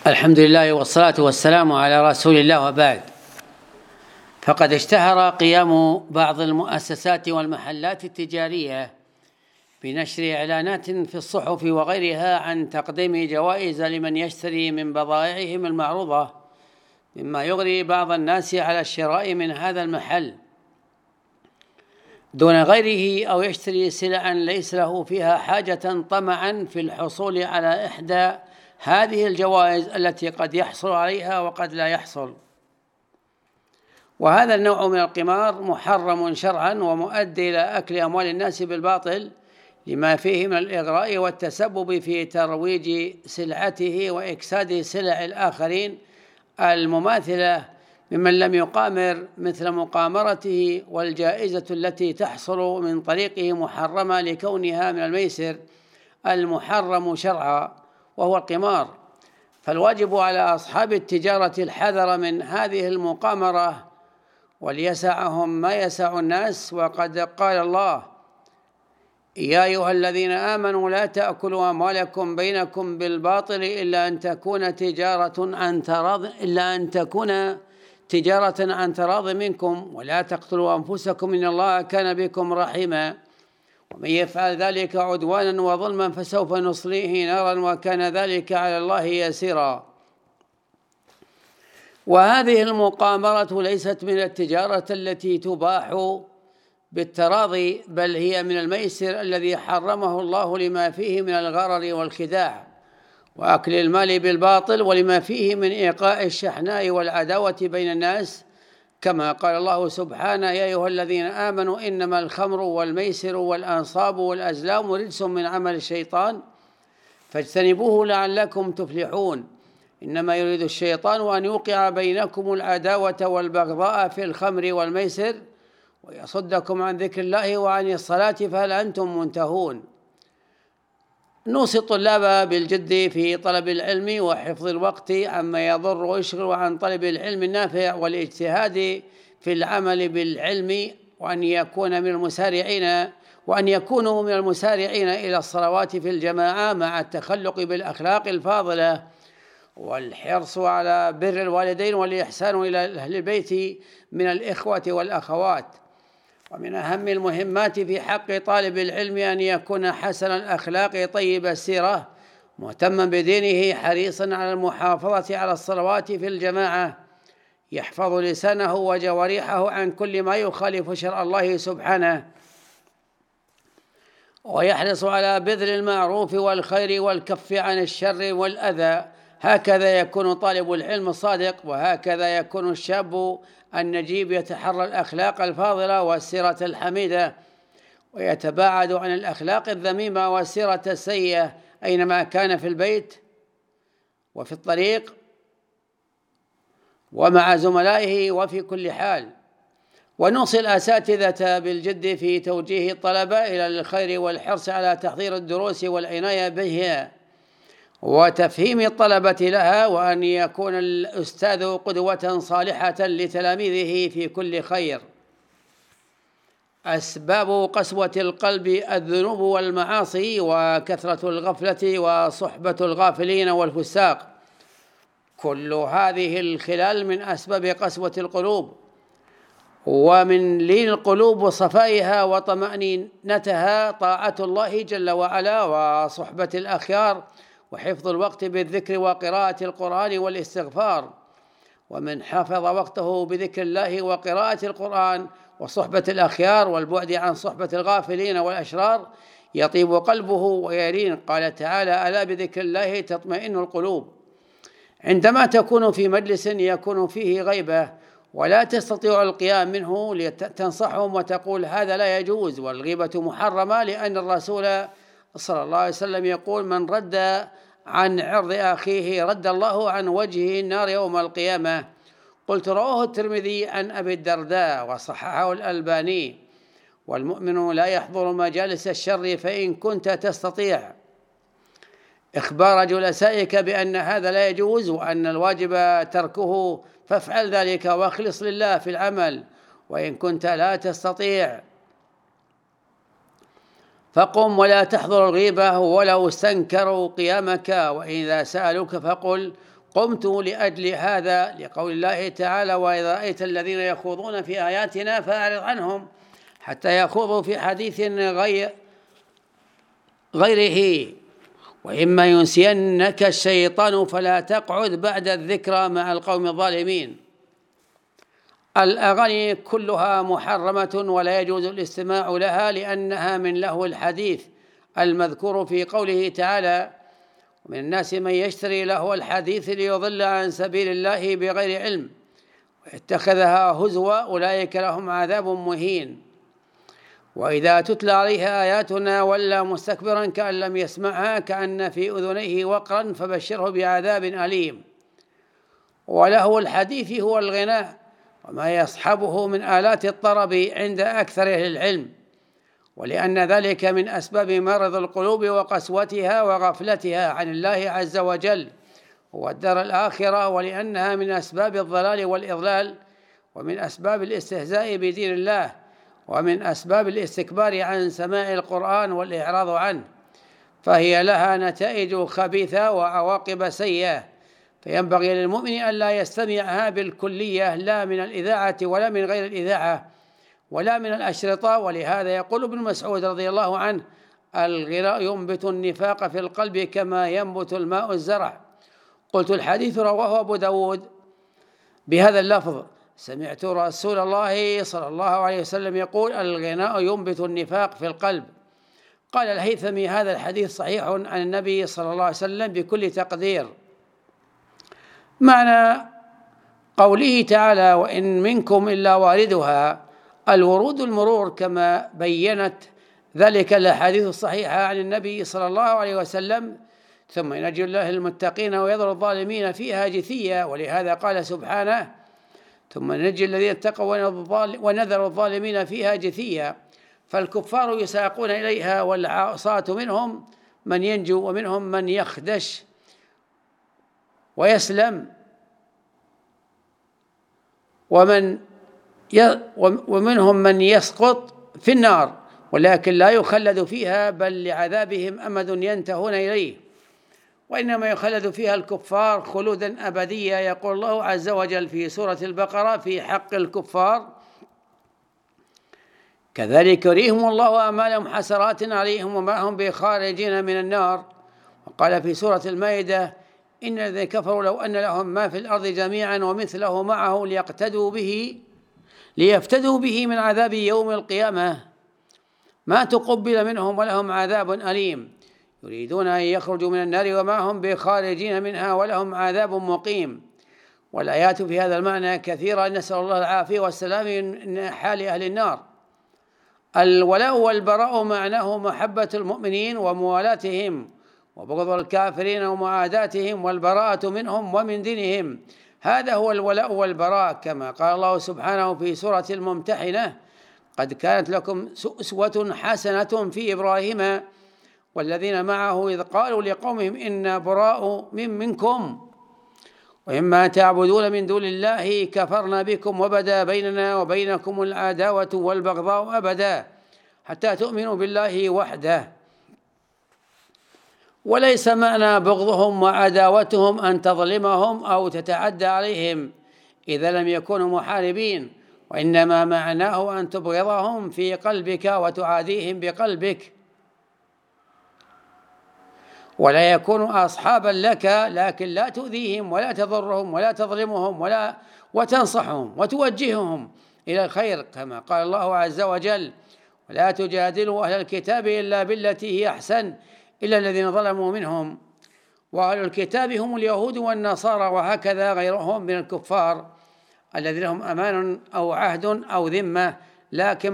الحمد لله والصلاة والسلام على رسول الله وبعد. فقد اشتهر قيام بعض المؤسسات والمحلات التجارية بنشر إعلانات في الصحف وغيرها عن تقديم جوائز لمن يشتري من بضائعهم المعروضة، مما يغري بعض الناس على الشراء من هذا المحل دون غيره، أو يشتري سلعا ليس له فيها حاجة طمعا في الحصول على إحدى هذه الجوائز التي قد يحصل عليها وقد لا يحصل. وهذا النوع من القمار محرم شرعا ومؤدي إلى أكل أموال الناس بالباطل، لما فيه من الإغراء والتسبب في ترويج سلعته وإكساد سلع الآخرين المماثلة ممن لم يقامر مثل مقامرته، والجائزة التي تحصل من طريقه محرمة لكونها من الميسر المحرم شرعا وهو القمار. فالواجب على أصحاب التجارة الحذر من هذه المقامرة وليسعهم ما يسع الناس. وقد قال الله: يا أيها الذين آمنوا لا تأكلوا أموالكم بينكم بالباطل إلا أن تكون تجارة عن تراض منكم، ولا تقتلوا أنفسكم إن الله كان بكم رحيما، ومن يفعل ذلك عدوانا وظلما فسوف نصليه نارا وكان ذلك على الله يسيرا. وهذه المقامرة ليست من التجارة التي تباح بالتراضي، بل هي من الميسر الذي حرمه الله لما فيه من الغرر والخداع وأكل المال بالباطل، ولما فيه من إيقاع الشحناء والعداوة بين الناس، كما قال الله سبحانه: يا أيها الذين آمنوا إنما الخمر والميسر والأنصاب والأزلام رجس من عمل الشيطان فاجتنبوه لعلكم تفلحون، إنما يريد الشيطان أن يوقع بينكم العداوة والبغضاء في الخمر والميسر ويصدكم عن ذكر الله وعن الصلاة فهل أنتم منتهون. نوصي الطلاب بالجد في طلب العلم وحفظ الوقت عما يضر ويشغل عن طلب العلم النافع والاجتهاد في العمل بالعلم، وأن يكونوا من المسارعين إلى الصلوات في الجماعة مع التخلق بالأخلاق الفاضلة والحرص على بر الوالدين والإحسان إلى أهل البيت من الإخوة والأخوات. ومن أهم المهمات في حق طالب العلم أن يكون حسن الأخلاق طيب السيرة مهتما بدينه حريصا على المحافظة على الصلوات في الجماعة، يحفظ لسانه وجوارحه عن كل ما يخالف شرع الله سبحانه، ويحرص على بذل المعروف والخير والكف عن الشر والأذى. هكذا يكون طالب العلم الصادق، وهكذا يكون الشاب النجيب يتحرى الأخلاق الفاضلة والسيرة الحميدة، ويتباعد عن الأخلاق الذميمة والسيرة السيئة أينما كان، في البيت وفي الطريق ومع زملائه وفي كل حال. ونوصي الأساتذة بالجد في توجيه الطلبة إلى الخير والحرص على تحضير الدروس والعناية بها وتفهيم الطلبة لها، وأن يكون الأستاذ قدوة صالحة لتلاميذه في كل خير. أسباب قسوة القلب الذنوب والمعاصي وكثرة الغفلة وصحبة الغافلين والفساق، كل هذه الخلال من أسباب قسوة القلوب، ومن لين القلوب وصفائها وطمأنينتها طاعة الله جل وعلا وصحبة الأخيار وحفظ الوقت بالذكر وقراءة القرآن والاستغفار. ومن حفظ وقته بذكر الله وقراءة القرآن وصحبة الأخيار والبعد عن صحبة الغافلين والأشرار يطيب قلبه ويرين. قال تعالى: ألا بذكر الله تطمئن القلوب. عندما تكون في مجلس يكون فيه غيبة ولا تستطيع القيام منه لتنصحهم وتقول هذا لا يجوز، والغيبة محرمة، لأن الرسول صلى الله عليه وسلم يقول: من رد عن عرض أخيه رد الله عن وجهه النار يوم القيامة. قلت: رواه الترمذي عن أبي الدرداء وصححه الألباني. والمؤمن لا يحضر مجالس الشر فإن كنت تستطيع إخبار جلسائك بأن هذا لا يجوز وأن الواجب تركه فافعل ذلك واخلص لله في العمل، وإن كنت لا تستطيع فقم ولا تحضر الغيبة ولو استنكروا قيامك، وإذا سألوك فقل قمت لأجل هذا، لقول الله تعالى: وإذا رأيت الذين يخوضون في آياتنا فأعرض عنهم حتى يخوضوا في حديث غيره، وإما ينسينك الشيطان فلا تقعد بعد الذكرى مع القوم الظالمين. الأغاني كلها محرمة ولا يجوز الاستماع لها، لأنها من لهو الحديث المذكور في قوله تعالى: ومن الناس من يشتري لهو الحديث ليضل عن سبيل الله بغير علم ويتخذها هزوا أولئك لهم عذاب مهين. وإذا تتلى عليه آياتنا ولى مستكبرا كأن لم يسمعها كأن في أذنيه وقرا فبشره بعذاب أليم. ولهو الحديث هو الغناء وما يصحبه من آلات الطرب عند أكثر أهل العلم، ولأن ذلك من أسباب مرض القلوب وقسوتها وغفلتها عن الله عز وجل والدار الآخرة، ولأنها من أسباب الضلال والإضلال، ومن أسباب الاستهزاء بدين الله، ومن أسباب الاستكبار عن سماع القرآن والإعراض عنه، فهي لها نتائج خبيثة وعواقب سيئة، فينبغي للمؤمن ألا يستمعها بالكلية، لا من الإذاعة ولا من غير الإذاعة ولا من الأشرطة. ولهذا يقول ابن مسعود رضي الله عنه: الغناء ينبت النفاق في القلب كما ينبت الماء الزرع. قلت: الحديث رواه أبو داود بهذا اللفظ: سمعت رسول الله صلى الله عليه وسلم يقول: الغناء ينبت النفاق في القلب. قال الهيثمي: هذا الحديث صحيح عن النبي صلى الله عليه وسلم بكل تقدير. معنى قوله تعالى: وإن منكم إلا واردها، الورود المرور كما بينت ذلك الأحاديث الصحيحة عن النبي صلى الله عليه وسلم، ثم ينجي الله المتقين ويذر الظالمين فيها جثيا. ولهذا قال سبحانه: ثم ننجي الذين اتقوا ونذر الظالمين فيها جثيا. فالكفار يساقون إليها، والعصاة منهم من ينجو ومنهم من يخدش ويسلم، ومنهم من يسقط في النار ولكن لا يخلد فيها، بل لعذابهم أمد ينتهون إليه، وإنما يخلد فيها الكفار خلودا أبديا. يقول الله عز وجل في سورة البقرة في حق الكفار: كذلك يريهم الله أعمالهم حسرات عليهم وما هم بخارجين من النار. وقال في سورة المائدة: إن الذين كفروا لو أن لهم ما في الأرض جميعا ومثله معه ليفتدوا به من عذاب يوم القيامة ما تقبل منهم ولهم عذاب أليم. يريدون أن يخرجوا من النار وما هم بخارجين منها ولهم عذاب مقيم. والآيات في هذا المعنى كثيرة، نسأل الله العافية والسلام من حال أهل النار. الولاء والبراء معناه محبة المؤمنين وموالاتهم، وبغض الكافرين ومعاداتهم، والبراءة منهم ومن دينهم. هذا هو الولاء والبراء، كما قال الله سبحانه في سورة الممتحنة: قد كانت لكم أسوة حسنة في إبراهيم والذين معه إذ قالوا لقومهم إنا براء منكم ومما تعبدون من دون الله كفرنا بكم وبدا بيننا وبينكم العداوة والبغضاء أبدا حتى تؤمنوا بالله وحده. وليس معنى بغضهم وعداوتهم أن تظلمهم أو تتعدى عليهم إذا لم يكونوا محاربين، وإنما معناه أن تبغضهم في قلبك وتعاديهم بقلبك، ولا يكونوا أصحابا لك، لكن لا تؤذيهم ولا تضرهم ولا تظلمهم وتنصحهم وتوجههم إلى الخير، كما قال الله عز وجل: ولا تجادلوا أهل الكتاب إلا بالتي هي أحسن إلا الذين ظلموا منهم. وأهل الكتاب هم اليهود والنصارى، وهكذا غيرهم من الكفار الذين لهم أمان أو عهد أو ذمة، لكن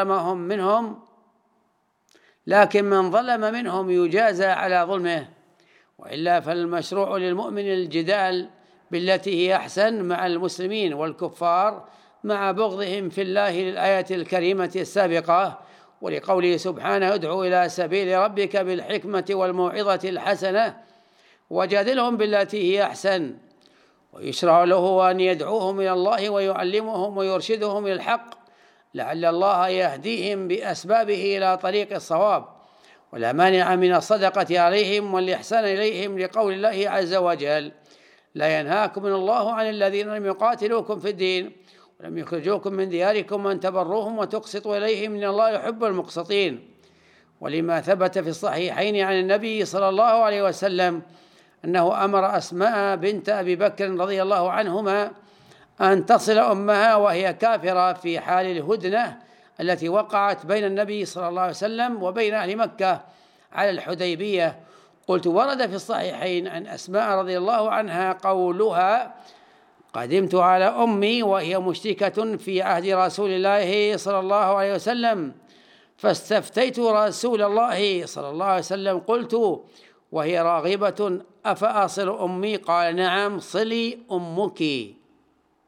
من ظلم منهم يجازى على ظلمه، وإلا فالمشروع للمؤمن الجدال بالتي هي أحسن مع المسلمين والكفار مع بغضهم في الله للآية الكريمة السابقة، ولقوله سبحانه: ادعو إلى سبيل ربك بالحكمة والموعظة الحسنة وجادلهم بالتي هي أحسن. ويشرع له أن يدعوهم إلى الله ويعلمهم ويرشدهم إلى الحق لعل الله يهديهم بأسبابه إلى طريق الصواب، ولا مانع من الصدقة عليهم والإحسان إليهم، لقول الله عز وجل: لا ينهاكم الله عن الذين لم يقاتلوكم في الدين ولم يخرجوكم من دياركم أن تبروهم وتقسطوا إليهم إن الله يحب المقسطين. ولما ثبت في الصحيحين عن النبي صلى الله عليه وسلم أنه أمر أسماء بنت أبي بكر رضي الله عنهما أن تصل أمها وهي كافرة في حال الهدنة التي وقعت بين النبي صلى الله عليه وسلم وبين أهل مكة على الحديبية. قلت: ورد في الصحيحين عن أسماء رضي الله عنها قولها: قدمت على أمي وهي مشركة في عهد رسول الله صلى الله عليه وسلم فاستفتيت رسول الله صلى الله عليه وسلم قلت وهي راغبة: أفأصل أمي؟ قال: نعم، صلي أمك.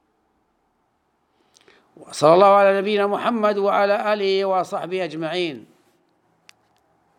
وصلى الله على نبينا محمد وعلى آله وصحبه أجمعين.